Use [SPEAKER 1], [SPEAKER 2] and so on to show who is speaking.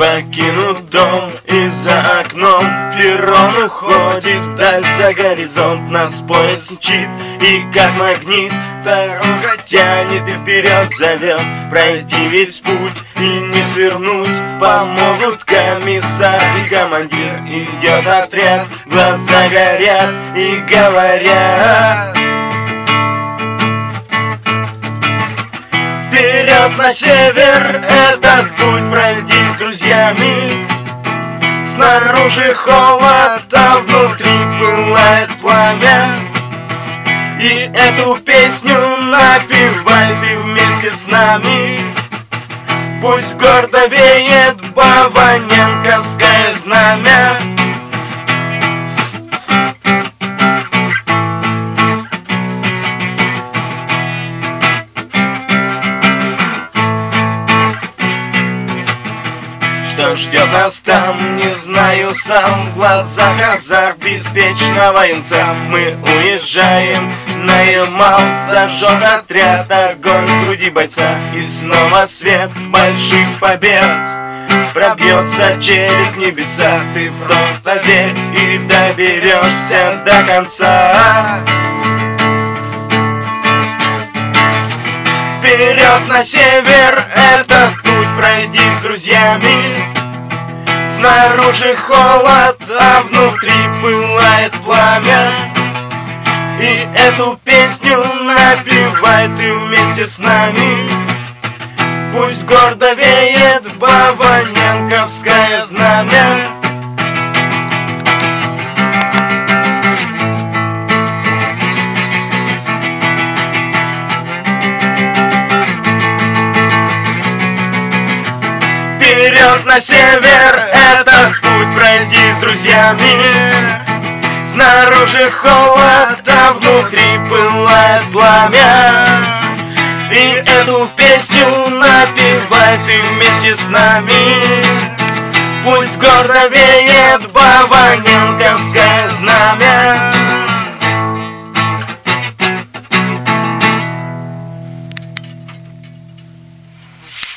[SPEAKER 1] покинут дом, и за окном перрон уходит вдаль за горизонт. Нас поезд мчит, и как магнит дорога тянет и вперед зовет. Пройти весь путь и не свернуть помогут комиссар и командир. Идет отряд, глаза горят и говорят: вперед на север, этот путь пройди с друзьями. Снаружи холод, а внутри пылает пламя. И эту песню напевай ты вместе с нами. Пусть гордо веет баваненковское знамя. Что ждет нас там, не знаю сам. В глазах азарт беспечного юнца. Мы уезжаем на Ямал, зажжет отряд огонь в груди бойца. И снова свет больших побед пробьется через небеса. Ты просто верь и доберешься до конца. Вперед на север, этот путь пройди с друзьями. Снаружи холод, а внутри пылает пламя. И эту песню напевай ты вместе с нами. Пусть гордо веет баваненковское знамя. Вперед на север, этот путь пройди с друзьями. Снаружи холод, а внутри пылает пламя. И эту песню напевай ты вместе с нами. Пусть гордо веет баваненковское знамя.